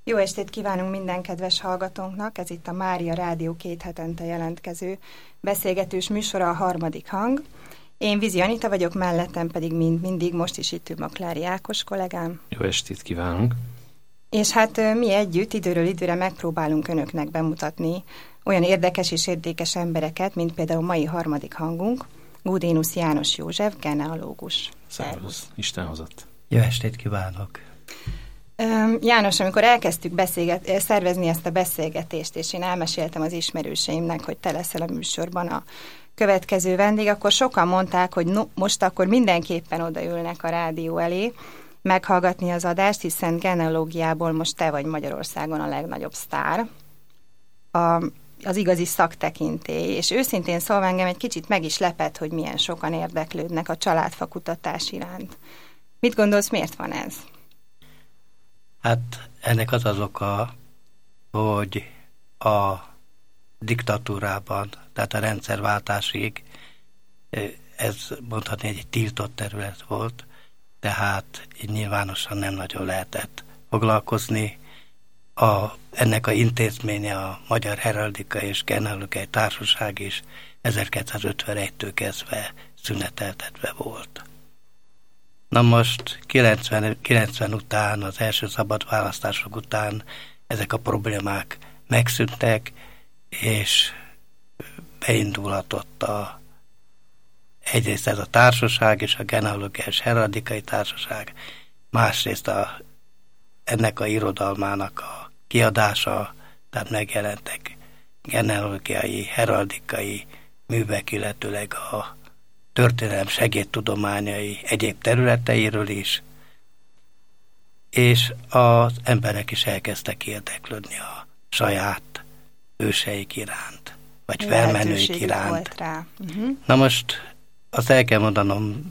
Jó estét kívánunk minden kedves hallgatónknak, ez itt a Mária Rádió 2 hetente jelentkező beszélgetős műsora, a Harmadik Hang. Én Vizi Anita vagyok, mellettem pedig mindig most is itt ül Maklári Ákos kollégám. Jó estét kívánunk! És hát mi együtt időről időre megpróbálunk önöknek bemutatni olyan érdekes és érdekes embereket, mint például mai harmadik hangunk, Gudénusz János József, genealógus. Szervusz! Isten hozott! Jó estét kívánok! János, amikor elkezdtük szervezni ezt a beszélgetést, és én elmeséltem az ismerőseimnek, hogy te leszel a műsorban a következő vendég, akkor sokan mondták, hogy most akkor mindenképpen odaülnek a rádió elé, meghallgatni az adást, hiszen genealógiából most te vagy Magyarországon a legnagyobb sztár, az igazi szaktekintély, és őszintén szólva engem egy kicsit meg is lepett, hogy milyen sokan érdeklődnek a családfakutatás iránt. Mit gondolsz, miért van ez? Hát ennek az oka, hogy a diktatúrában, tehát a rendszerváltásig ez mondhatni egy tiltott terület volt, tehát így nyilvánosan nem nagyon lehetett foglalkozni. Ennek a intézménye a Magyar Heraldika és Genealógiai Társaság is 1951-től kezdve szüneteltetve volt. Na most 90 után, az első szabad választások után ezek a problémák megszűntek, és beindulhatott egyrészt ez a társaság és a Genealógiai és Heraldikai Társaság, másrészt ennek a irodalmának a kiadása, tehát megjelentek genealógiai, heraldikai művek, illetőleg a történelem segédtudományai egyéb területeiről is, és az emberek is elkezdtek érdeklődni a saját őseik iránt, vagy felmenőik iránt. Na most azt el kell mondanom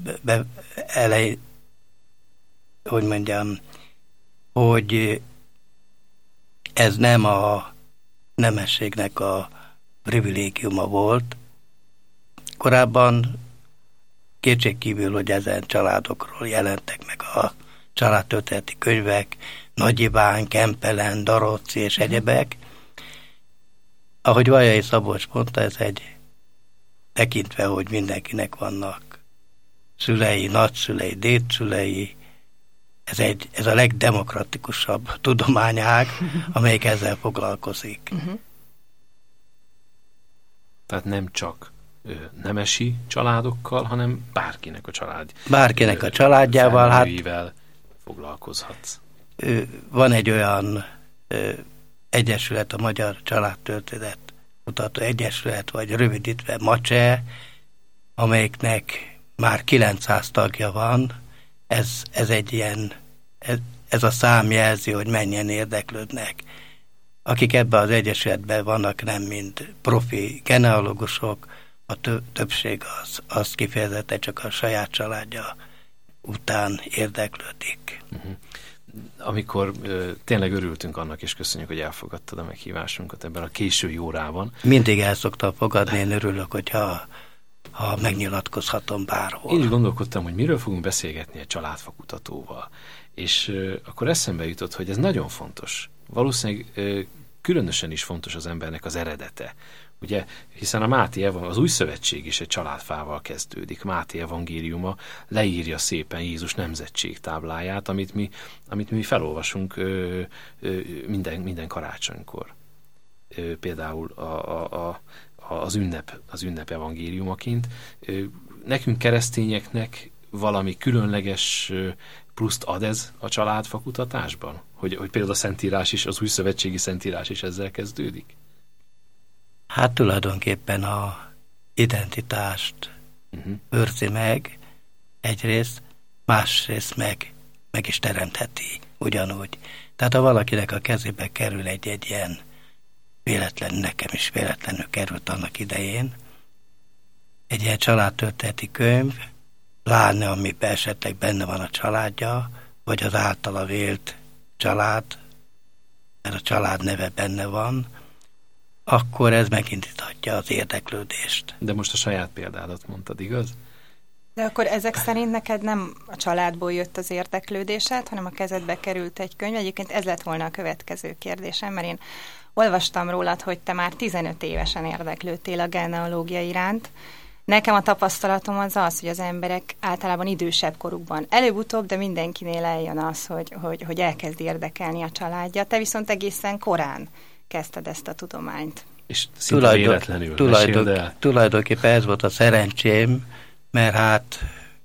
hogy ez nem a nemességnek a privilégiuma volt. Korábban kétségkívül, hogy ezen családokról jelentek meg a családtörténeti könyvek, Nagy Iván, Kempelen, Daróczi és egyebek. Ahogy Vajai Szabolcs mondta, ez tekintve, hogy mindenkinek vannak szülei, nagyszülei, dédszülei, ez a legdemokratikusabb tudományág, amelyik ezzel foglalkozik. Tehát nem csak nemesi családokkal, hanem bárkinek a Bárkinek a családjával. Hát foglalkozhatsz. Van egy olyan egyesület, a Magyar Családtörténet Kutató Egyesület, vagy rövidítve MACE, amelyiknek már 900 tagja van. Ez egy ilyen, ez a szám jelzi, hogy mennyien érdeklődnek. Akik ebben az egyesületben vannak, nem mind profi genealógusok, a többség az kifejezetten csak a saját családja után érdeklődik. Amikor tényleg örültünk annak, és köszönjük, hogy elfogadtad a meghívásunkat ebben a késői órában. Mindig el szoktam fogadni, én örülök, hogyha megnyilatkozhatom bárhol. Én is gondolkodtam, hogy miről fogunk beszélgetni egy családfakutatóval. És akkor eszembe jutott, hogy ez nagyon fontos. Valószínűleg különösen is fontos az embernek az eredete. Ugye, hiszen a Máté az Új Szövetség is egy családfával kezdődik. Máté evangéliuma leírja szépen Jézus nemzetségtábláját, amit mi felolvasunk minden karácsonykor. Például az ünnep evangéliumaként. Nekünk keresztényeknek valami különleges pluszt ad ez a családfakutatásban? Hogy például a Szentírás is, az Új Szövetségi Szentírás is ezzel kezdődik? Hát tulajdonképpen a identitást őrzi meg egyrészt, másrészt meg is teremtheti ugyanúgy. Tehát ha valakinek a kezébe kerül egy ilyen nekem is véletlenül került annak idején, egy ilyen családtörténeti könyv, pláne amiben esetleg benne van a családja, vagy az általa vélt család, mert a család neve benne van, akkor ez megindíthatja az érdeklődést. De most a saját példádat mondtad, igaz? De akkor ezek szerint neked nem a családból jött az érdeklődésed, hanem a kezedbe került egy könyv. Egyébként ez lett volna a következő kérdésem, mert én olvastam rólad, hogy te már 15 évesen érdeklődtél a genealógia iránt. Nekem a tapasztalatom az, hogy az emberek általában idősebb korukban előbb-utóbb, de mindenkinél eljön az, hogy elkezd érdekelni a családja. Te viszont egészen korán kezdted ezt a tudományt. És szinte véletlenül. Tulajdonképpen ez volt a szerencsém, mert hát,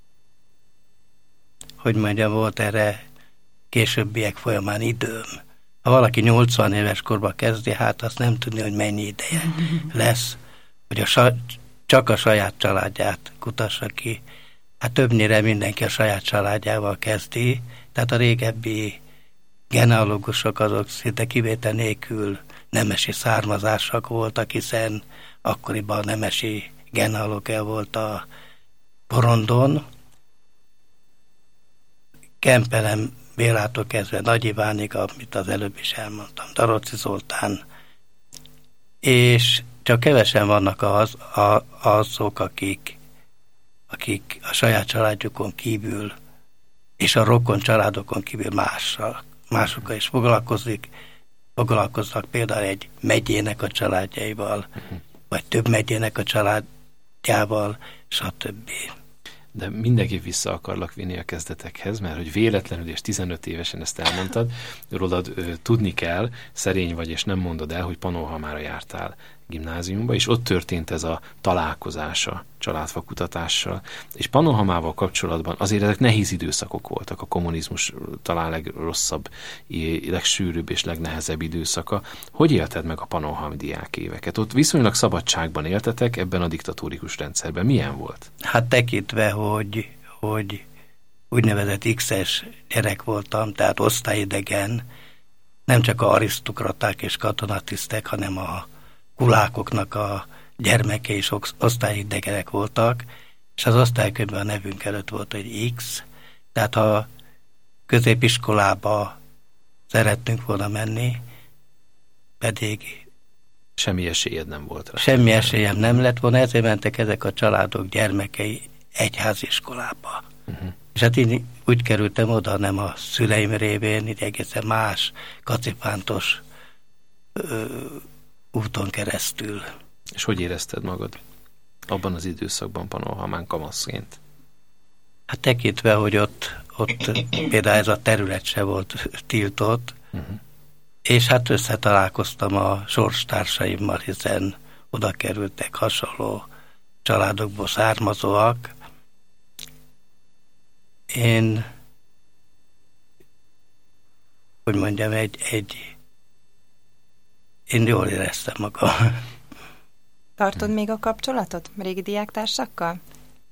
hogy mondjam, volt erre későbbiek folyamán időm. Ha valaki 80 éves korban kezdi, hát azt nem tudni, hogy mennyi ideje lesz, hogy csak a saját családját kutassa ki. Hát többnyire mindenki a saját családjával kezdi, tehát a régebbi genealógusok azok szinte kivétel nélkül nemesi származások voltak, hiszen akkoriban nemesi genealógia volt a porondon. Kempelem Bélától kezdve Nagy Ivánig, amit az előbb is elmondtam, Daróczi Zoltán, és csak kevesen vannak azok, akik a saját családjukon kívül és a rokon családokon kívül másokkal is foglalkoznak például egy megyének a családjaival, vagy több megyének a családjával, stb. De mindenképp vissza akarlak vinni a kezdetekhez, mert hogy véletlenül és 15 évesen ezt elmondtad, rólad tudni kell, szerény vagy és nem mondod el, hogy Pannonhalmára jártál gimnáziumba, és ott történt ez a találkozás a családfakutatással. És Pannonhalmával kapcsolatban azért ezek nehéz időszakok voltak, a kommunizmus talán legrosszabb, legsűrűbb és legnehezebb időszaka. Hogy élted meg a pannonhalmi diákéveket? Ott viszonylag szabadságban éltetek ebben a diktatórikus rendszerben. Milyen volt? Hát tekintve, hogy úgynevezett X-es gyerek voltam, tehát osztályidegen, nem csak a arisztokraták és katonatisztek, hanem a kulákoknak a gyermeke és osztályidegenek voltak, és az osztálykönyvben a nevünk előtt volt egy X, tehát ha középiskolába szerettünk volna menni, pedig semmi esélyed nem volt rá. Semmi esélyem nem lett volna, ezért mentek ezek a családok gyermekei egyháziskolába. És hát így úgy kerültem oda, nem a szüleim révén, így egészen más, kacipántos úton keresztül. És hogy érezted magad abban az időszakban Pannonhalmán kamaszként? Hát tekintve, hogy ott például ez a terület se volt tiltott, és hát összetalálkoztam a sorstársaimmal, hiszen oda kerültek hasonló családokból származóak. Én, hogy mondjam, én jól éreztem magam. Tartod még a kapcsolatot régi diáktársakkal?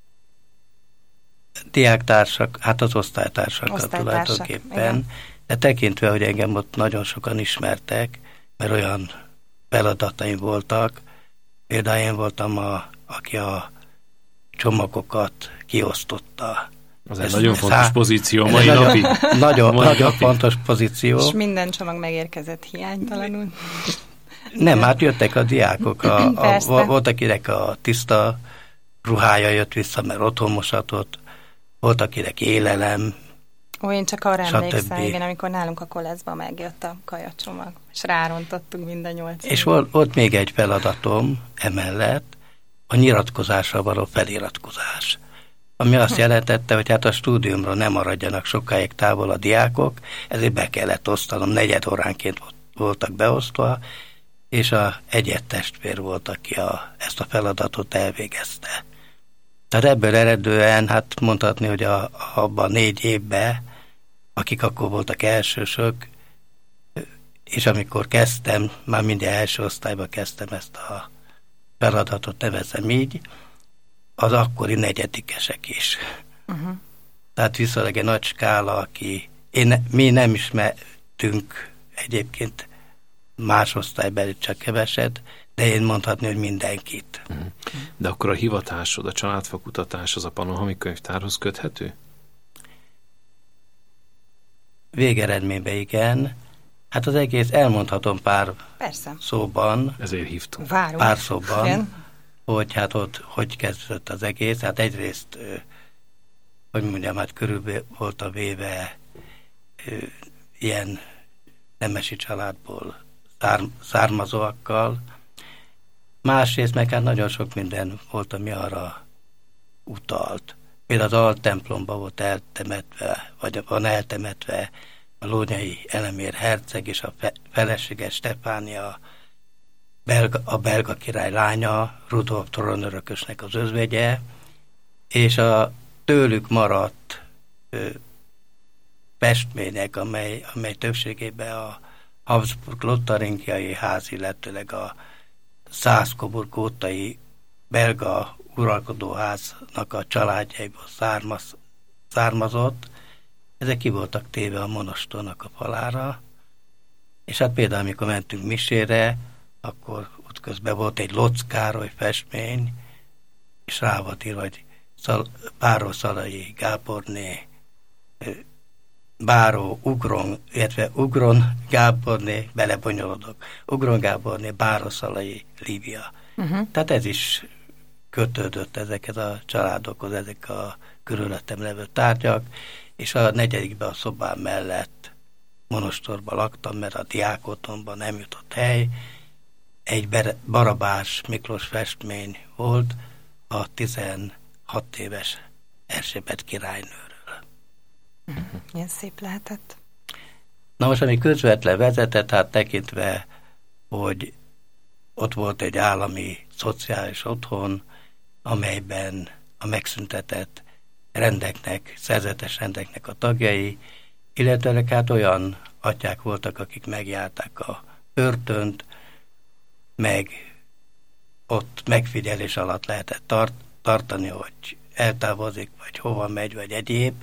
Diáktársak, hát az osztálytársakkal tulajdonképpen. Igen. De tekintve, hogy engem ott nagyon sokan ismertek, mert olyan feladataim voltak. Például én voltam, aki a csomagokat kiosztotta. Az egy nagyon fontos pozíció mai napi. Nagyon fontos pozíció. És minden csomag megérkezett hiánytalanul. Nem, hát jöttek a diákok. Volt, akinek a tiszta ruhája jött vissza, mert otthon mosatott. Volt, akinek élelem. Én csak arra emlékszem, igen, amikor nálunk a koleszban megjött a kajacsomag, és rárontottunk mind a 8. És volt még egy feladatom emellett, a nyilatkozásra való feliratkozás. Ami azt jelentette, hogy hát a stúdiumról nem maradjanak sokáig távol a diákok, ezért be kellett osztanom, 4 óránként voltak beosztva, és a egyedtestvér volt, aki ezt a feladatot elvégezte. Tehát ebből eredően, hát mondhatni, hogy abban 4 évben, akik akkor voltak elsősök, és amikor kezdtem, már minden első osztályban kezdtem ezt a feladatot, nevezem így, az akkori negyedikesek is. Tehát viszonylag egy nagy skála, mi nem ismertünk egyébként más osztálybeli csak keveset, de én mondhatni, hogy mindenkit. De akkor a hivatásod, a családfakutatás az a Pannonhalmi Könyvtárhoz köthető? Végeredményben igen. Hát az egész elmondhatom pár szóban. Ezért hívtunk. Várunk. Pár szóban, hogy hát ott hogy kezdődött az egész. Hát egyrészt hogy mondjam, hát körülbelül volt a véve ilyen nemesi családból származóakkal. Másrészt meg hát nagyon sok minden volt, ami arra utalt. Például az altemplomba volt eltemetve, vagy van eltemetve a lónyai Elemér herceg és a felesége Stefánia, a belga király lánya, Rudolf trónörökösnek az özvegye, és a tőlük maradt festmények, amely többségében a Habsburg-Lotaringiai ház, illetőleg a Salzburg ótai belga uralkodóháznak a családjaiból származott. Ezek ki voltak téve a monostornak a falára, és hát például amikor mentünk misére, akkor útközben volt egy Lotz Károly festmény, és rá volt írva, hogy Báró Szalai Gáborné, Báró Ugron, illetve Ugron Gáborné, belebonyolodok, Ugron Gáborné, Báró Szalai Lívia. Tehát ez is kötődött ezekhez a családokhoz, ezek a körülöttem levő tárgyak, és a 4. a szobám mellett monostorban laktam, mert a diákotthonban nem jutott hely. Egy Barabás Miklós festmény volt a 16 éves Erzsébet királynőről. Ilyen szép lehetett. Na most, ami közvetlen vezetett, hát tekintve, hogy ott volt egy állami szociális otthon, amelyben a megszüntetett rendeknek, szerzetes rendeknek a tagjai, illetve hát olyan atyák voltak, akik megjárták a börtönt, meg ott megfigyelés alatt lehetett tartani, hogy eltávozik, vagy hova megy, vagy egyéb.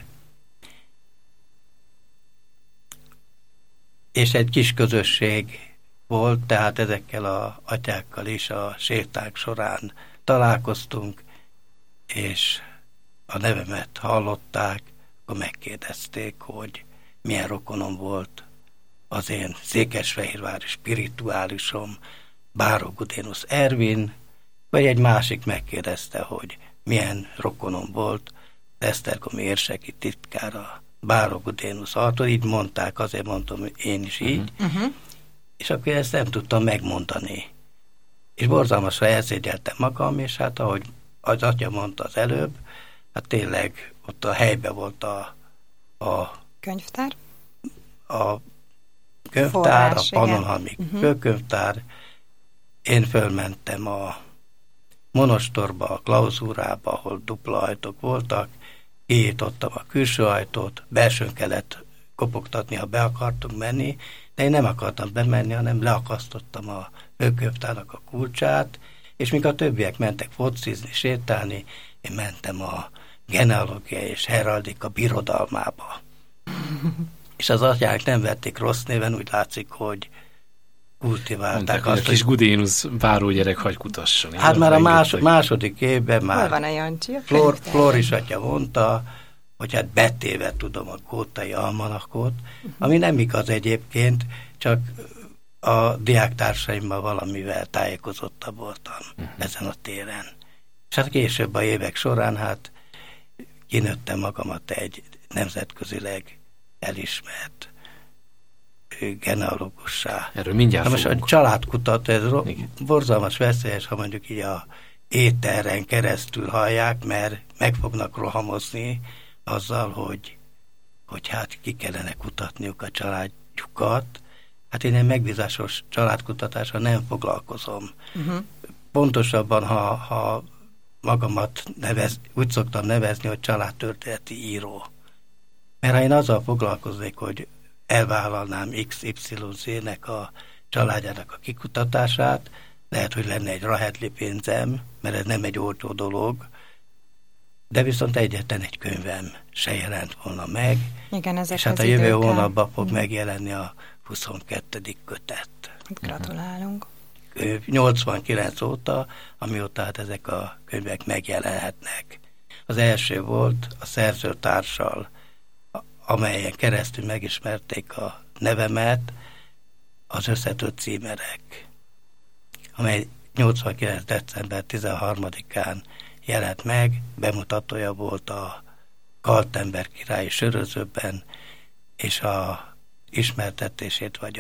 És egy kis közösség volt, tehát ezekkel az atyákkal is a séták során találkoztunk, és a nevemet hallották, akkor megkérdezték, hogy milyen rokonom volt az én székesfehérvári spirituálisom, Báró Gudénusz Ervin, vagy egy másik megkérdezte, hogy milyen rokonom volt Esztergomi érseki titkára, Báró Gudénusz Artúr, így mondták, azért mondtam én is így, és akkor ezt nem tudtam megmondani. És borzalmasra elszégyeltem magam, és hát ahogy az atya mondta az előbb, hát tényleg ott a helyben volt a könyvtár? A könyvtár, a Pannonhalmi főkönyvtár. Én fölmentem a monostorba, a klauzúrába, ahol dupla ajtók voltak, kinyitottam a külső ajtót, belsőn kellett kopogtatni, ha be akartunk menni, de én nem akartam bemenni, hanem leakasztottam a főkönyvtárnak a kulcsát, és míg a többiek mentek focizni, sétálni, én mentem a genealógia és heraldika birodalmába. És az atyák nem vették rossz néven, úgy látszik, hogy kultiválták azt, hogy a kis Gudénusz várógyerek hagy kutasson. Hát már a második évben már hol van a Jancsi? Floris atya mondta, hogy hát betéve tudom a gótai almanakot, ami nem igaz egyébként, csak a diáktársaimmal valamivel tájékozottabb voltam ezen a téren. És hát később a évek során hát kinőttem magamat egy nemzetközileg elismert genealógussá. Erről mindjárt most a családkutató, ez borzalmas veszélyes, ha mondjuk így a éteren keresztül hallják, mert meg fognak rohamozni azzal, hogy hát ki kellene kutatniuk a családjukat. Hát én egy megbízásos családkutatással nem foglalkozom. Pontosabban, ha magamat úgy szoktam nevezni, hogy családtörténeti író. Mert ha én azzal foglalkoznék, hogy elvállalnám XYZ-nek a családjának a kikutatását, lehet, hogy lenne egy rahetli pénzem, mert ez nem egy olcsó dolog, de viszont egyetlen egy könyvem se jelent volna meg. Igen, és hát a jövő hónapban fog megjelenni a 22. kötet. Gratulálunk. 89 óta, amióta hát ezek a könyvek megjelenhetnek. Az első volt a szerzőtársal, amelyen keresztül megismerték a nevemet, az Összetört címerek, amely 89. december 13-án jelent meg, bemutatója volt a Kaltember királyi sörözőben, és a ismertetését, vagy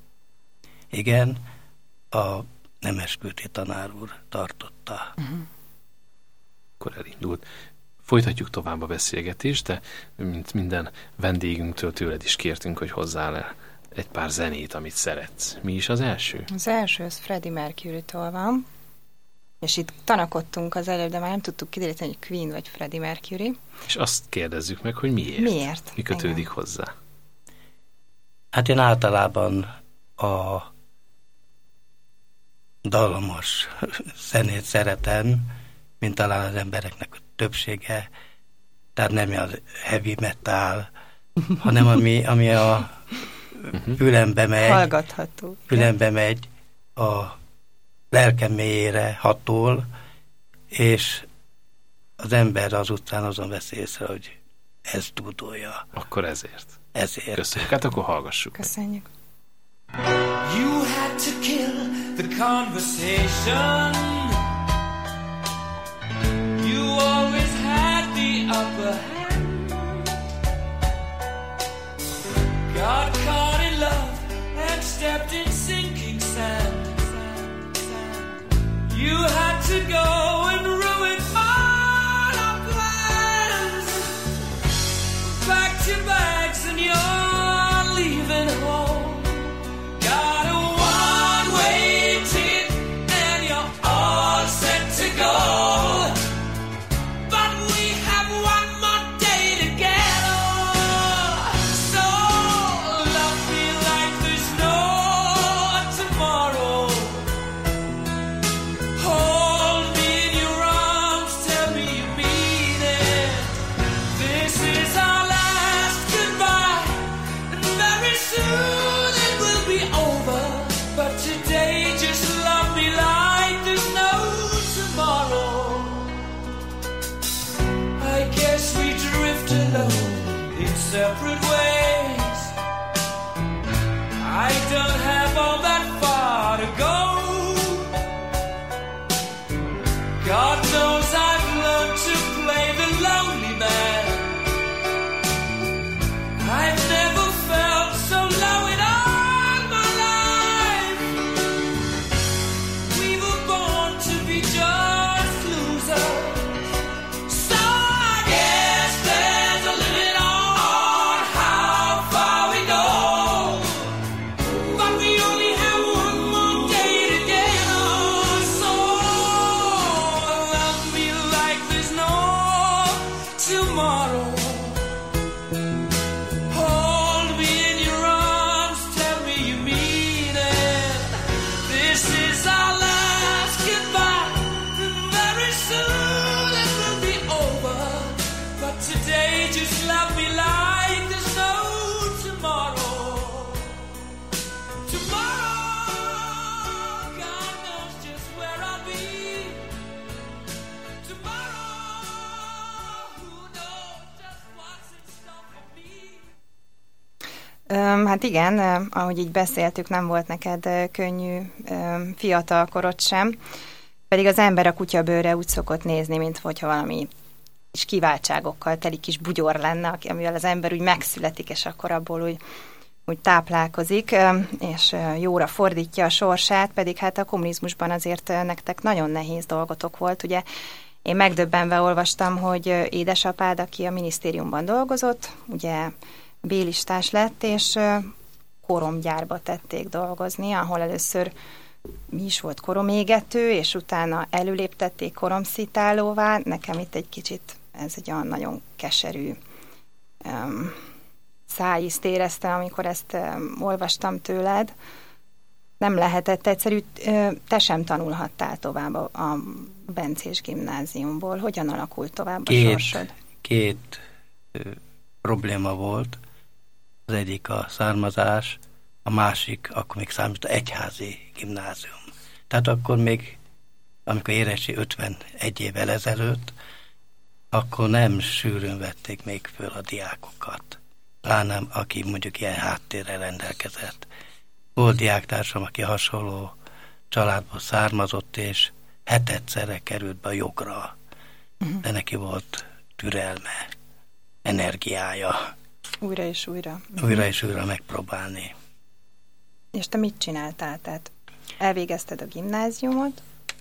a Nemeskülti tanár úr tartotta. Akkor elindult. Folytatjuk tovább a beszélgetést, de mint minden vendégünktől, tőled is kértünk, hogy hozzál el egy pár zenét, amit szeretsz. Mi is az első? Az első az Freddie Mercury-tól van, és itt tanakodtunk az előbb, de már nem tudtuk kideríteni, hogy Queen vagy Freddie Mercury. És azt kérdezzük meg, hogy miért? Miért? Mi kötődik hozzá? Hát én általában a dallamos zenét szeretem, mint talán az embereknek a többsége, tehát nem az heavy metal, hanem ami a fülembe megy, hallgatható. Fülembe megy, a lelkem mélyére hatol, és az ember azután azon vesz észre, hogy ez tudója. Akkor ezért. Ezért. Köszönjük. Hát akkor hallgassuk. Köszönjük. You had to kill the conversation. You always had the upper hand. Got caught in love and stepped in sinking sand. You had to go and ruin all our plans. Packed your bags and you're leaving home. Got a one-way ticket and you're all set to go. But we have one more day together. So love me like there's no tomorrow. Hold me in your arms, tell me you mean it. This is our last goodbye, and very soon it will be over. But today just love me like there's no tomorrow. I guess we drift alone in separate ways. I don't have all that far to go. God knows I've learned to play the lonely man. I've never felt so low in all my life. We were born to be just losers. So I guess there's a limit on how far we go. But we only have one more day together. So love me like there's no tomorrow. Hold me in your arms, tell me you mean it. This is our last goodbye. Very soon it will be over. But today just love me like there's no tomorrow. Tomorrow, God knows just where I'll be. Tomorrow, who knows just what's in store for me. Hát igen, ahogy így beszéltük, nem volt neked könnyű fiatal korod sem, pedig az ember a kutyabőrre úgy szokott nézni, mint hogyha valami is kiváltságokkal teli kis bugyor lenne, amivel az ember úgy megszületik, és akkor abból úgy táplálkozik, és jóra fordítja a sorsát, pedig hát a kommunizmusban azért nektek nagyon nehéz dolgotok volt. Ugye én megdöbbenve olvastam, hogy édesapád, aki a minisztériumban dolgozott, ugye B-listás lett, és koromgyárba tették dolgozni, ahol először mi is volt koromégető, és utána előléptették koromszitálóvá. Nekem itt egy kicsit ez egy olyan nagyon keserű szájízt éreztem, amikor ezt olvastam tőled. Nem lehetett egyszerű, te sem tanulhattál tovább a Bencés gimnáziumból. Hogyan alakult tovább a sorsod? Két probléma volt. Az egyik a származás, a másik akkor még számít egyházi gimnázium. Tehát akkor még, amikor érettségi 51 évvel ezelőtt, akkor nem sűrűn vették még föl a diákokat. Pláne aki mondjuk ilyen háttérrel rendelkezett. Volt diáktársam, aki hasonló családból származott, és hetedszerre került be a jogra. De neki volt türelme. energiája. Újra és újra. Újra és újra megpróbálni. És te mit csináltál? Tehát elvégezted a gimnáziumot,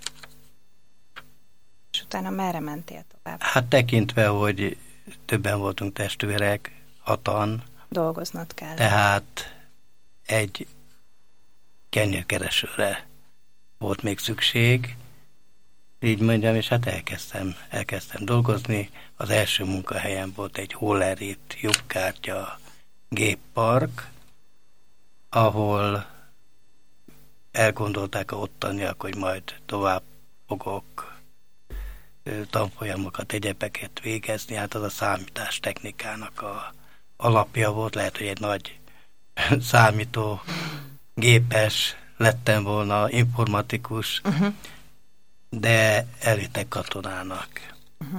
és utána merre mentél tovább? Hát tekintve, hogy többen voltunk testvérek, 6-an, Dolgoznod kell. tehát egy kenyérkeresőre volt még szükség, így mondjam, és hát elkezdtem dolgozni. Az első munkahelyem volt egy Hollerit lyukkártya géppark, ahol elgondolták a ottaniak, hogy majd tovább fogok tanfolyamokat, egyebeket végezni. Hát az a számítástechnikának a alapja volt, lehet, hogy egy nagy számító gépes lettem volna, informatikus, de elvittek katonának.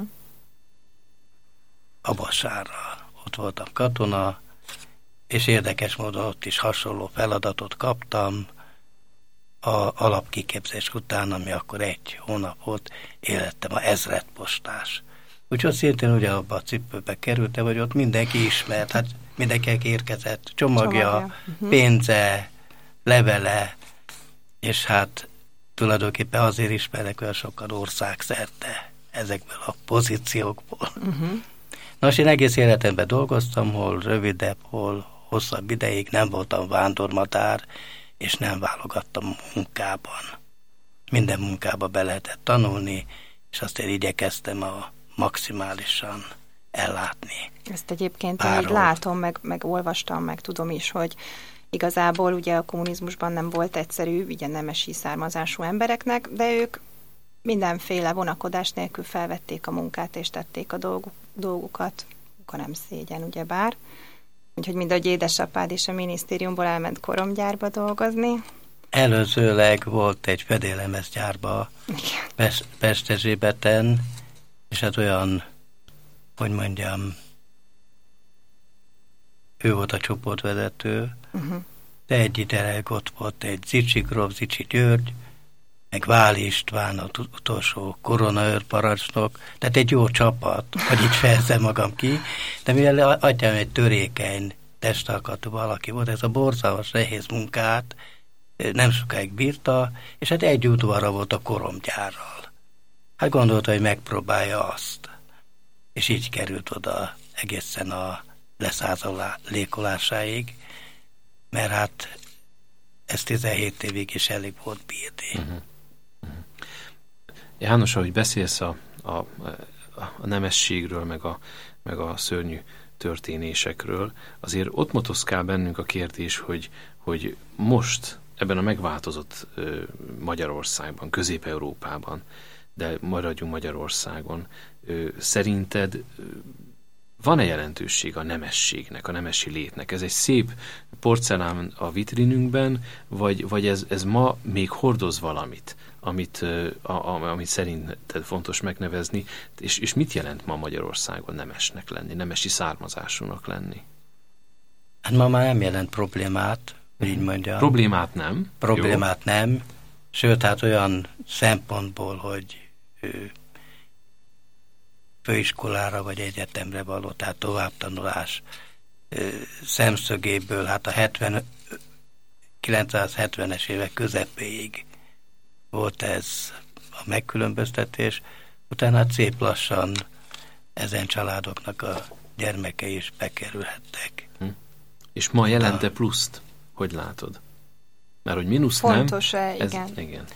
A Basárra. Ott voltam katona, és érdekes módon ott is hasonló feladatot kaptam. A alapkiképzés után, ami akkor 1 hónap volt, élettem a ezredpostás. Úgyhogy szintén ugyanabba a cipőbe kerültem, hogy ott mindenki ismert, hát mindenkinek érkezett csomagja. Pénze, levele, és hát tulajdonképpen azért ismernek olyan sokan országszerte ezekből a pozíciókból. Nos, én egész életemben dolgoztam, hol rövidebb, hol hosszabb ideig, nem voltam vándormadár, és nem válogattam munkában. Minden munkába be lehetett tanulni, és azt én igyekeztem a maximálisan ellátni. Ezt egyébként én így látom, meg olvastam, meg tudom is, hogy igazából ugye a kommunizmusban nem volt egyszerű, ugye nemesi származású embereknek, de ők mindenféle vonakodás nélkül felvették a munkát, és tették a dolgukat. Akkor nem szégyen, ugyebár. Úgyhogy mindegy édesapád is a minisztériumból elment koromgyárba dolgozni. Előzőleg volt egy fedéllemezgyárba Pesterzsébeten, és hát olyan, hogy mondjam, ő volt a csoportvezető, de egy ideig ott volt egy Zicsi Gróf, Zicsi György, meg Váli István, az utolsó koronaőrparancsnok, tehát egy jó csapat, hogy így fejezem magam ki, de mivel atyám egy törékeny testalkatú valaki volt, ez a borzalmas nehéz munkát nem sokáig bírta, és hát egy udvarra volt a koromgyárral. Hát gondolta, hogy megpróbálja azt. És így került oda egészen a leszázalékolásáig, mert hát ez 17 évig is elég volt bírni. János, ahogy beszélsz a nemességről, meg a szörnyű történésekről, azért ott motoszkál bennünk a kérdés, hogy most ebben a megváltozott Magyarországban, Közép-Európában, de maradjunk Magyarországon, szerinted van-e jelentőség a nemességnek, a nemesi létnek? Ez egy szép porcelán a vitrinünkben, vagy ez ma még hordoz valamit, amit szerinted fontos megnevezni, és mit jelent ma Magyarországon nemesnek lenni, nemesi származásúnak lenni? Hát ma már nem jelent problémát, hogy így mondjam. Problémát nem? Problémát jó. Nem, sőt, hát olyan szempontból, hogy főiskolára vagy egyetemre való, tehát továbbtanulás szemszögéből, hát a 970-es évek közepéig volt ez a megkülönböztetés, utána hát szép lassan ezen családoknak a gyermekei is bekerülhettek. És ma jelente pluszt? Hogy látod? Mert hogy mínusz nem. Fontos-e? Igen.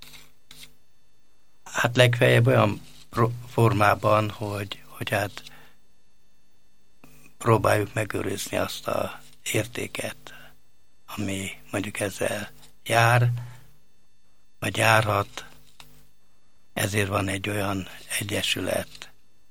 Hát legfeljebb olyan formában, hogy hát próbáljuk megőrizni azt a értéket, ami mondjuk ezzel jár, vagy járhat. Ezért van egy olyan egyesület,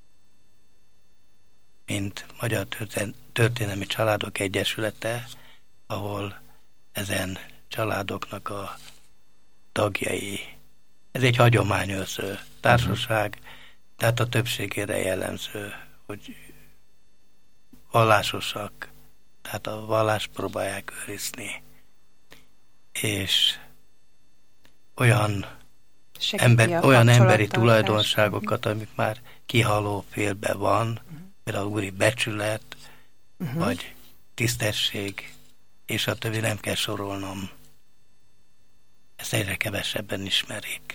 mint Magyar Történelmi Családok Egyesülete, ahol ezen családoknak a tagjai, ez egy hagyományőrző társaság, tehát a többségére jellemző, hogy vallásosak, tehát a vallást próbálják őrizni, és olyan emberi tulajdonságokat, amik már kihaló félbe van, például úri becsület, vagy tisztesség, és a többi nem kell sorolnom. Ezt egyre kevesebben ismerik.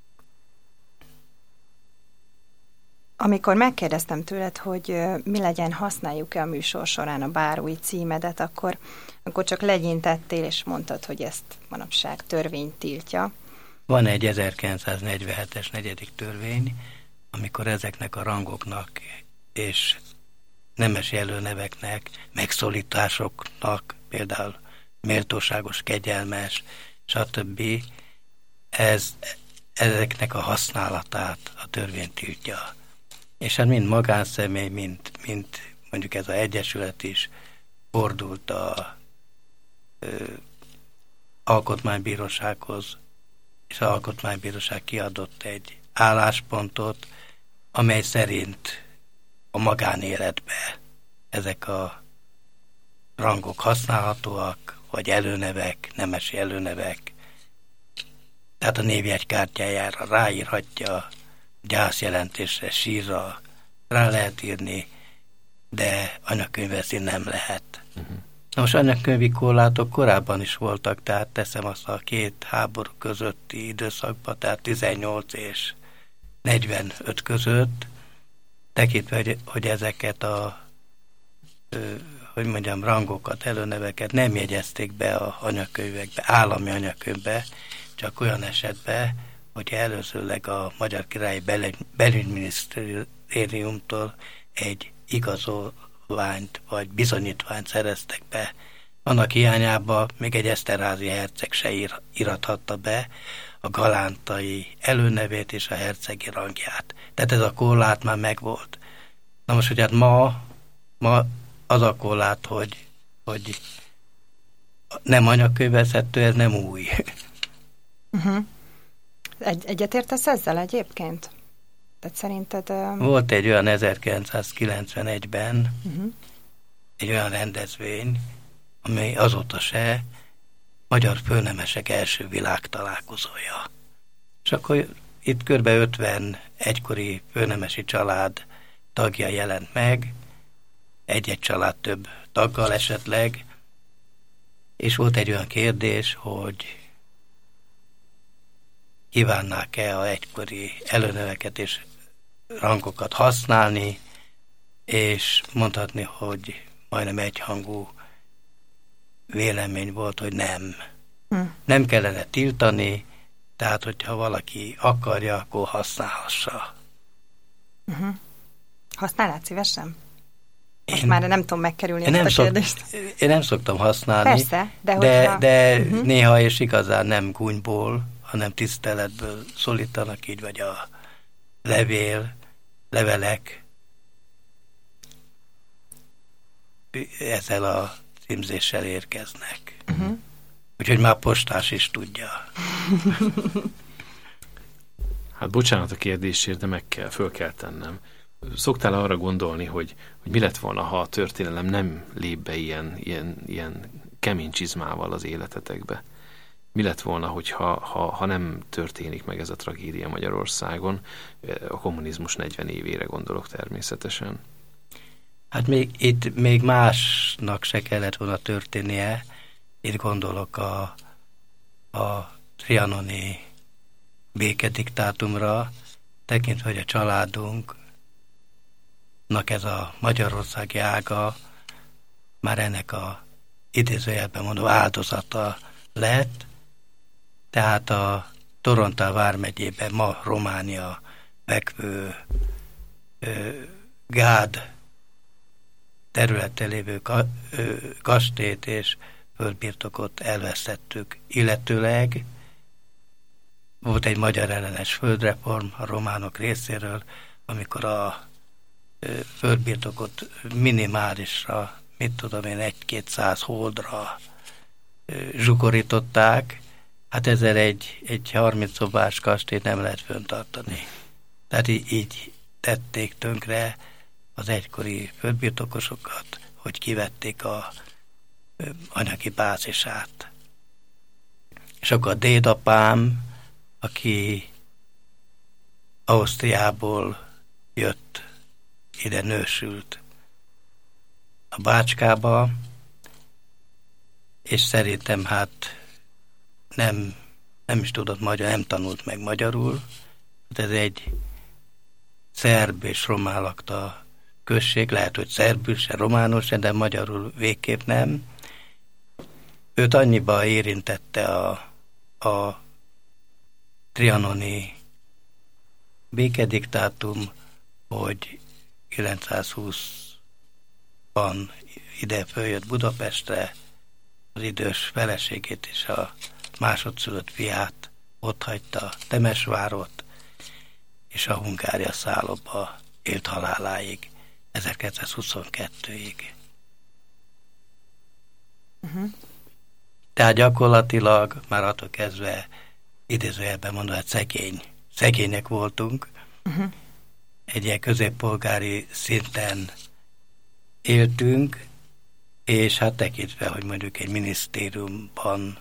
Amikor megkérdeztem tőled, hogy mi legyen, használjuk-e a műsor során a bárói címedet, akkor csak legyintettél, és mondtad, hogy ezt manapság törvény tiltja. Van egy 1947-es 4. törvény, amikor ezeknek a rangoknak és nemes jelölneveknek, megszólításoknak, például méltóságos, kegyelmes, stb. Ezeknek a használatát a törvény tiltja. És hát mind magánszemély, mind mondjuk ez az egyesület is fordult a alkotmánybírósághoz, és az alkotmánybíróság kiadott egy álláspontot, amely szerint a magánéletbe ezek a rangok használhatóak, vagy előnevek, nemesi előnevek. Tehát a névjegykártyájára ráírhatja, gyászjelentésre, sírra rá lehet írni, de anyakönyvezni nem lehet. Na most anyakönyvi korlátok korábban is voltak, tehát teszem azt a két háború közötti időszakban, tehát 18 és 45 között, tekintve, hogy ezeket a rangokat, előneveket nem jegyezték be a anyakönyvekbe, állami anyakönyvbe, csak olyan esetben, hogy előzőleg a Magyar Királyi Belügyminisztériumtól egy igazolványt vagy bizonyítványt szereztek be. Annak hiányában még egy Eszterházy herceg se irathatta be a galántai előnevét és a hercegi rangját. Tehát ez a korlát már megvolt. Na most, hogy hát ma az a korlát, hogy nem anyakönyvezhető, ez nem új. Egyetértesz ezzel egyébként? Tehát szerinted... Volt egy olyan 1991-ben egy olyan rendezvény, amely azóta se magyar főnemesek első világtalálkozója. És akkor itt kb. 50 egykori főnemesi család tagja jelent meg, egy-egy család több taggal esetleg, és volt egy olyan kérdés, hogy kívánnák-e a egykori előneveket és rangokat használni, és mondhatni, hogy majdnem egyhangú vélemény volt, hogy nem. Nem kellene tiltani, tehát hogyha valaki akarja, akkor használhassa. Használnád szívesen? Most már nem tudom megkerülni ezt a kérdést. Én nem szoktam használni, persze, de néha és igazán nem gúnyból, hanem tiszteletből szólítanak így, vagy a levelek ezzel a címzéssel érkeznek. Úgyhogy már postás is tudja. Hát bocsánat a kérdésért, de föl kell tennem. Szoktál arra gondolni, hogy mi lett volna, ha a történelem nem lép be ilyen kemény csizmával az életetekbe? Mi lett volna, ha nem történik meg ez a tragédia Magyarországon? A kommunizmus 40 évére gondolok természetesen. Hát még másnak se kellett volna történnie. Itt gondolok a trianoni békediktátumra, tekintve, hogy a családunknak ez a magyarországi ága már ennek a idézőjelben mondom áldozata lett. Tehát a Torontál vármegyében, ma Románia fekvő Gád területen lévő kastélyt és földbirtokot elvesztettük. Illetőleg volt egy magyar ellenes földreform a románok részéről, amikor a földbirtokot minimálisra, 1-200 holdra zsukorították. Hát ezzel egy 30 szobás kastélyt nem lehet föntartani. Tehát így tették tönkre az egykori földbirtokosokat, hogy kivették a anyagi bázisát. És akkor a dédapám, aki Ausztriából jött ide nősült a Bácskába, és szerintem hát nem is tudott magyar, nem tanult meg magyarul. Ez egy szerb és román lakta község, lehet, hogy szerbül se, románul se, de magyarul végképp nem. Őt annyiba érintette a trianoni békediktátum, hogy 920-ban ide följött Budapestre, az idős feleségét és a másodszülött fiát ott hagyta Temesvárot, és a Hungária szállóba élt haláláig, 1922-ig. Tehát gyakorlatilag már attól kezdve idézőjelben mondva, hát szegények voltunk. Egy ilyen középpolgári szinten éltünk, és hát tekintve, hogy mondjuk egy minisztériumban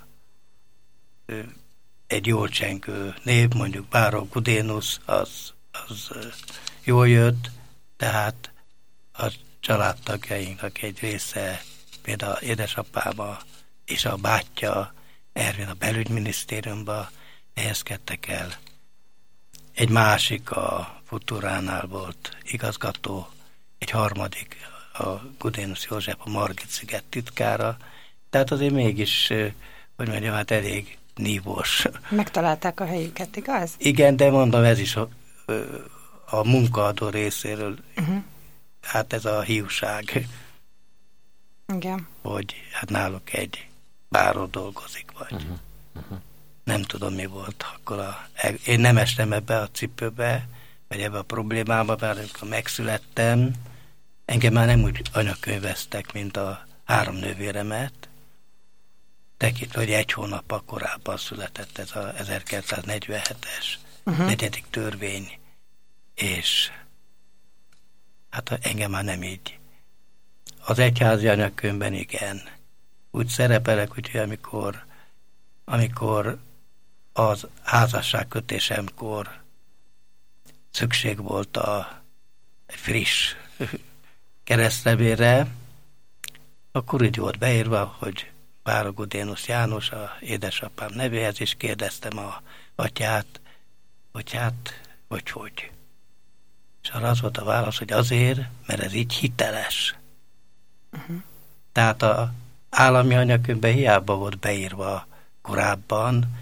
egy jól csengő név, mondjuk Báró Gudénusz, az jól jött, tehát a családtagjainknak egy része, például édesapám és a bátyja Ervin a belügyminisztériumba helyezkedtek el. Egy másik a Futuránál volt igazgató, egy harmadik a Gudénusz József a Margit-sziget titkára, tehát azért mégis, hogy mondjam, hát elég nívós. Megtalálták a helyüket, igaz? Igen, de mondom, ez is a munkaadó részéről, hát ez a hiúság. Igen. Hogy hát náluk egy báró dolgozik, vagy nem tudom, mi volt akkor. Én nem estem ebbe a cipőbe, vagy ebbe a problémába, mert amikor megszülettem, engem már nem úgy anyakönyveztek, mint a 3 nővéremet, tekintve, hogy 1 hónappal korábban született ez a 1947-es 4. törvény, és hát engem már nem így. Az egyházi anyakönyvben igen. Úgy szerepelek, úgyhogy amikor az házasságkötésemkor szükség volt egy friss keresztnevére, akkor úgy volt beírva, hogy Báró Gudénusz János a édesapám nevéhez, és kérdeztem a atyát, hogy hát, hogy. És arra az volt a válasz, hogy azért, mert ez így hiteles. Tehát az állami anyakönyvben hiába volt beírva korábban,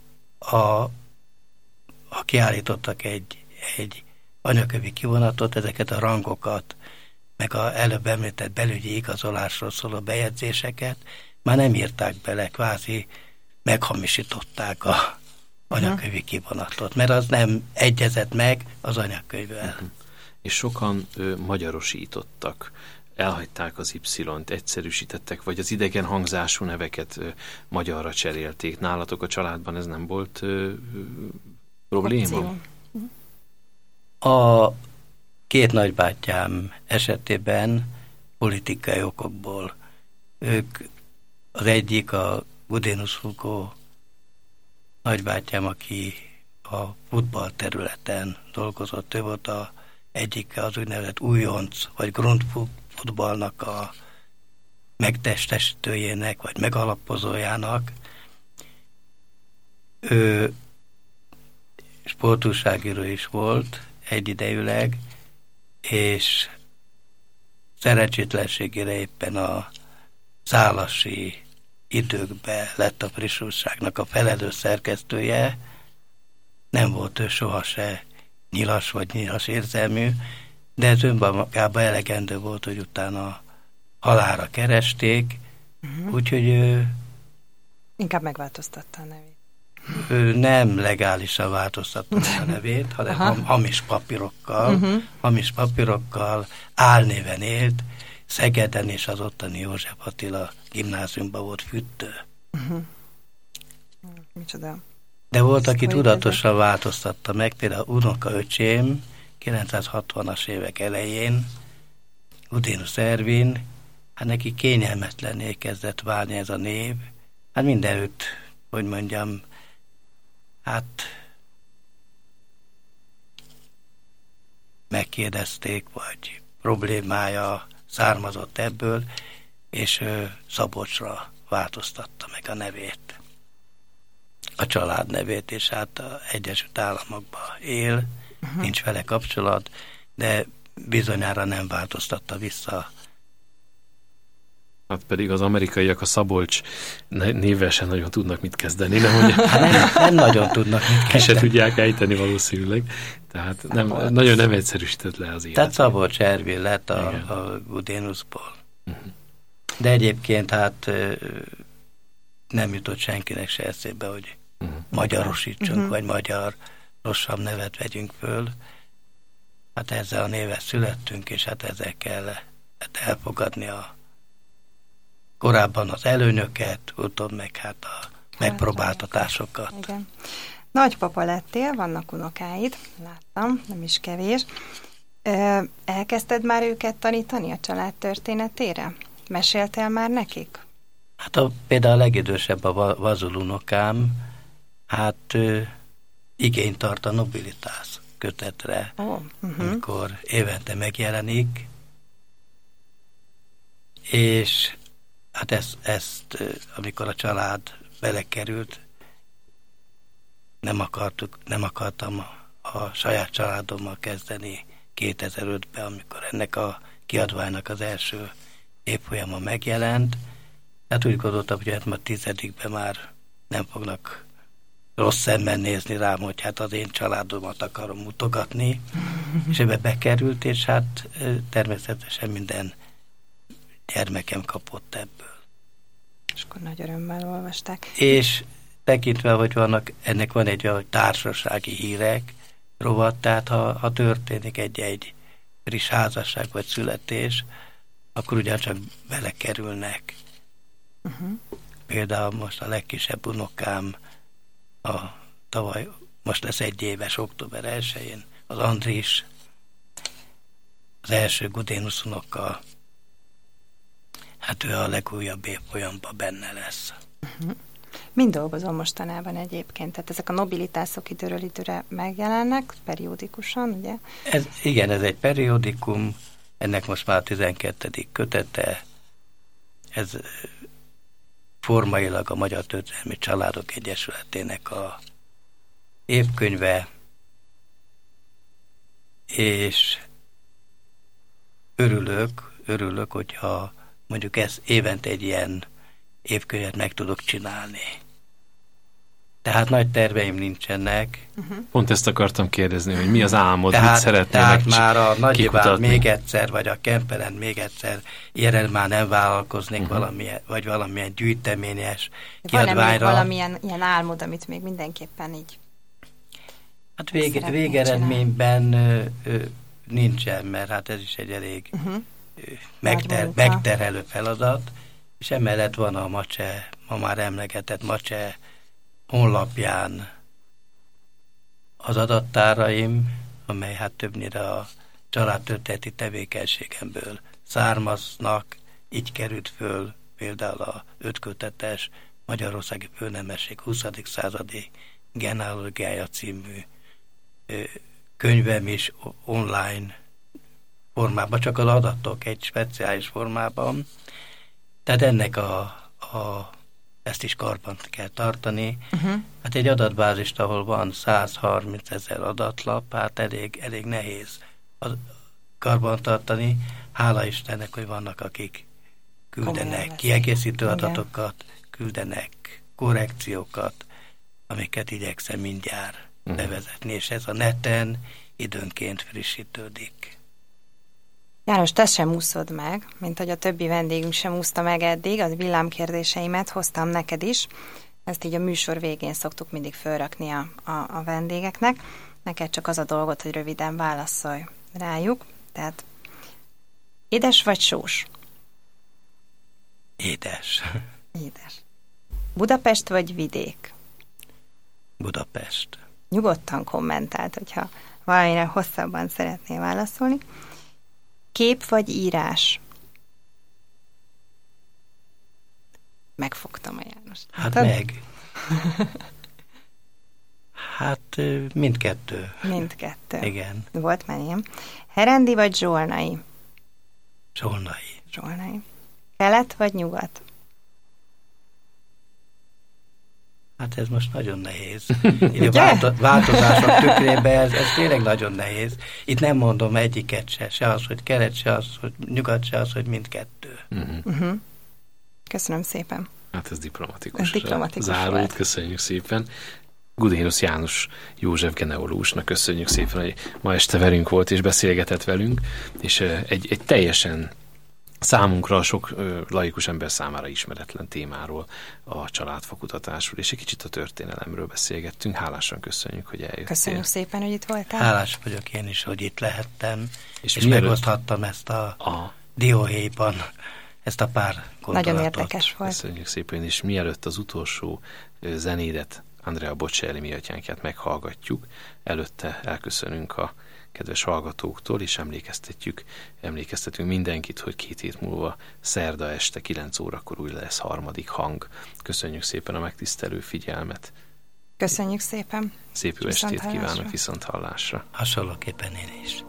ha kiállítottak egy anyakönyvi kivonatot, ezeket a rangokat, meg az előbb említett belügyi igazolásról szóló bejegyzéseket már nem írták bele, kvázi meghamisították a anyakönyvi kivonatot, mert az nem egyezett meg az anyakönyvvel. És sokan magyarosítottak, elhagyták az Y-t, egyszerűsítettek, vagy az idegen hangzású neveket magyarra cserélték. Nálatok a családban ez nem volt probléma? A 2 nagybátyám esetében politikai okokból. Ők az egyik a Gudénusz Hugo nagybátyám, aki a futball területen dolgozott, ő volt egyik az úgynevezett újonc, vagy grundfutballnak a megtestesítőjének, vagy megalapozójának. Ő sportújságíró is volt egyidejűleg, és szerencsétlenségére éppen a szálasi időkben lett a Friss Újságnak a felelős szerkesztője. Nem volt ő soha se nyilas vagy nyilas érzelmű, de ez önmagában elegendő volt, hogy utána halálra keresték, úgyhogy ő inkább megváltoztatta a nevét. Ő nem legálisan változtatta a nevét, hanem hamis papírokkal álnéven élt, Szegeden és az ottani József Attila gimnáziumban volt füttő. Micsoda. De volt, aki tudatosan változtatta meg, például unokaöcsém 960-as évek elején, Gudénusz Ervin, hát neki kényelmetlenné kezdett válni ez a név. Hát mindenütt, hogy mondjam, hát megkérdezték, vagy problémája származott ebből, és Szabolcsra változtatta meg a nevét, a család nevét, és hát az Egyesült Államokban él, nincs vele kapcsolat, de bizonyára nem változtatta vissza. Hát pedig az amerikaiak a Szabolcs névvel sem nagyon tudnak mit kezdeni, nem, hogy Nem nagyon tudnak mit ki se kezdeni. tudják ejteni valószínűleg. Tehát nagyon nem egyszerűsített le az életet. Tehát Szabolcs Ervin lett a Gudénuszból. De egyébként hát nem jutott senkinek se eszébe, hogy magyarosítsunk, vagy magyarosabb nevet vegyünk föl. Hát ezzel a névvel születtünk, és hát ezzel kell elfogadni korábban az előnyöket, utóbb meg hát a megpróbáltatásokat. Igen. Nagypapa lettél, vannak unokáid, láttam, nem is kevés. Elkezdted már őket tanítani a család történetére? Meséltél már nekik? Hát például a legidősebb a Vazul unokám, hát igényt tart a Nobilitas kötetre, amikor évente megjelenik, és hát ezt amikor a család belekerült, nem akartam a saját családommal kezdeni 2005-ben, amikor ennek a kiadványnak az első évfolyama megjelent. Hát úgy gondoltam, hogy hát már 10-ben már nem fognak rossz szemben nézni rám, hogy hát az én családomat akarom mutogatni, és ebbe bekerült, és hát természetesen minden gyermekem kapott ebből. És akkor nagy örömmel olvasták. És tekintve, hogy ennek van egy olyan társasági hírek rovat, tehát ha történik egy friss házasság vagy születés, akkor ugyancsak belekerülnek. Például most a legkisebb unokám most lesz 1 éves, október 1-én, az Andris, az első Gudénusz unoka, hát ő a legújabb évfolyamban benne lesz. Mind dolgozom mostanában egyébként? Tehát ezek a nobilitások időről időre megjelennek, periódikusan, ugye? Igen, ez egy periódikum, ennek most már 12. kötete, ez formailag a Magyar Történelmi Családok Egyesületének a évkönyve, és örülök, hogyha mondjuk évente egy ilyen évkönyvet meg tudok csinálni. Tehát nagy terveim nincsenek. Pont ezt akartam kérdezni, hogy mi az álmod, mit szeretnél tehát már a Nagyiván kikutatni? még egyszer, vagy a Kempelen még egyszer, ilyen már nem vállalkoznék valamilyen gyűjteményes kiadványra. Van-e még valamilyen ilyen álmod, amit még mindenképpen így Hát végeredményben nincsen, mert hát ez is egy elég megterhelő feladat, és emellett van a Macse, ma már emlegetett Macse honlapján az adattáraim, amely hát többnyire a családtörténeti tevékenységemből származnak, így került föl például a 5 kötetes Magyarországi Főnemesség 20. századi genealógiája című könyvem is online formában, csak az adatok egy speciális formában. Tehát ennek ezt is karban kell tartani. Hát egy adatbázist, ahol van 130 000 adatlap, hát elég nehéz karban tartani. Hála Istennek, hogy vannak, akik küldenek kiegészítő adatokat, küldenek korrekciókat, amiket igyekszem mindjárt bevezetni, és ez a neten időnként frissítődik. János, te sem úszod meg, mint hogy a többi vendégünk sem úszta meg eddig, az villámkérdéseimet hoztam neked is. Ezt így a műsor végén szoktuk mindig fölrakni a vendégeknek. Neked csak az a dolgot, hogy röviden válaszolj rájuk. Tehát édes vagy sós? Édes. Édes. Budapest vagy vidék? Budapest. Nyugodtan kommentált, hogyha valamire hosszabban szeretnél válaszolni. Kép vagy írás? Megfogtam a Jánost. Hát meg. Hát mindkettő. Mindkettő. Igen. Volt már ilyen. Herendi vagy Zsolnai? Zsolnai. Kelet vagy nyugat? Hát ez most nagyon nehéz. Így a változások tükrében ez tényleg nagyon nehéz. Itt nem mondom egyiket se az, hogy kelet, se az, hogy nyugat, se az, hogy mindkettő. Köszönöm szépen. Hát ez diplomatikus. Ez diplomatikus zárult, volt. köszönjük szépen. Gudénusz János József genealógusnak köszönjük szépen, hogy ma este velünk volt és beszélgetett velünk, és egy teljesen számunkra, sok laikus ember számára ismeretlen témáról, a családfakutatásról, és egy kicsit a történelemről beszélgettünk. Hálásan köszönjük, hogy eljöttél. Köszönjük szépen, hogy itt voltál. Hálás vagyok én is, hogy itt lehettem, és mielőtt... megoszthattam ezt a dióhéjban, ezt a pár gondolatot. Nagyon érdekes volt. Köszönjük szépen, és mielőtt az utolsó zenédet, Andrea Bocelli mi atyánkját meghallgatjuk, előtte elköszönünk a kedves hallgatóktól, és emlékeztetünk mindenkit, hogy 2 hét múlva szerda este 9 órakor új lesz harmadik hang. Köszönjük szépen a megtisztelő figyelmet. Köszönjük szépen. Szép jó estét kívánok, viszont hallásra. Hasonlóképpen én is.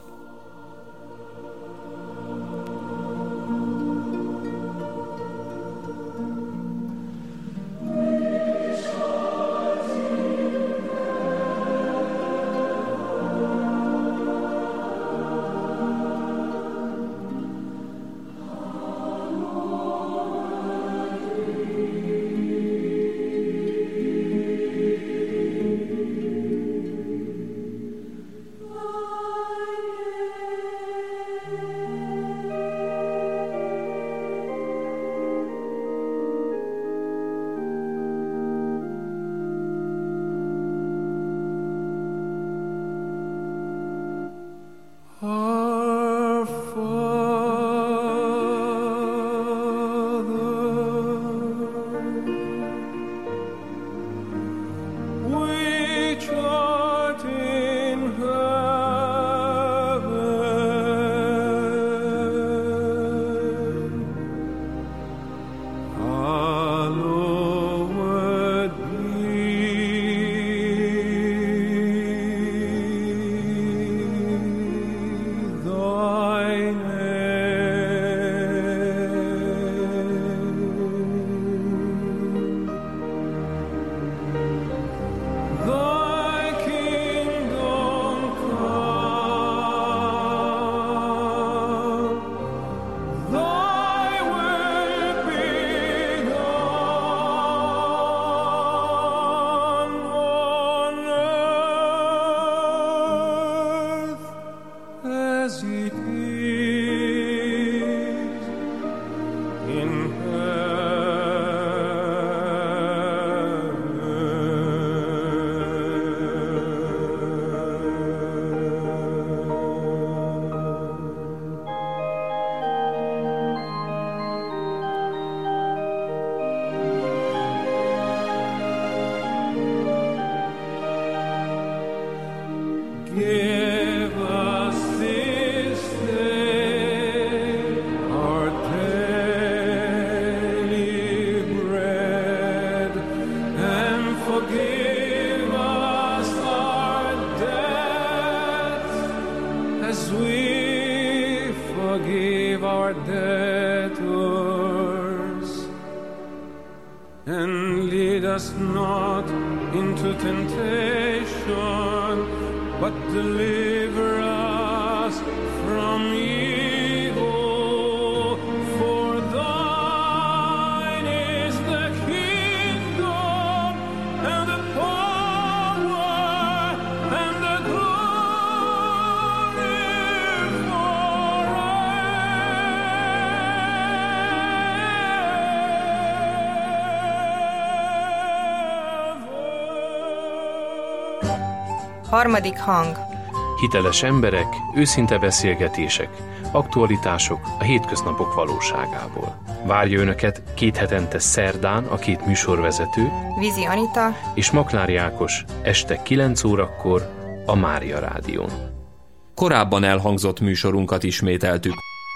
Harmadik hang. Hiteles emberek, őszinte beszélgetések, aktualitások a hétköznapok valóságából. Várja Önöket 2 hetente szerdán a 2 műsorvezető, Vizi Anita és Maklári Ákos este 9 órakor a Mária Rádión. Korábban elhangzott műsorunkat ismételtük.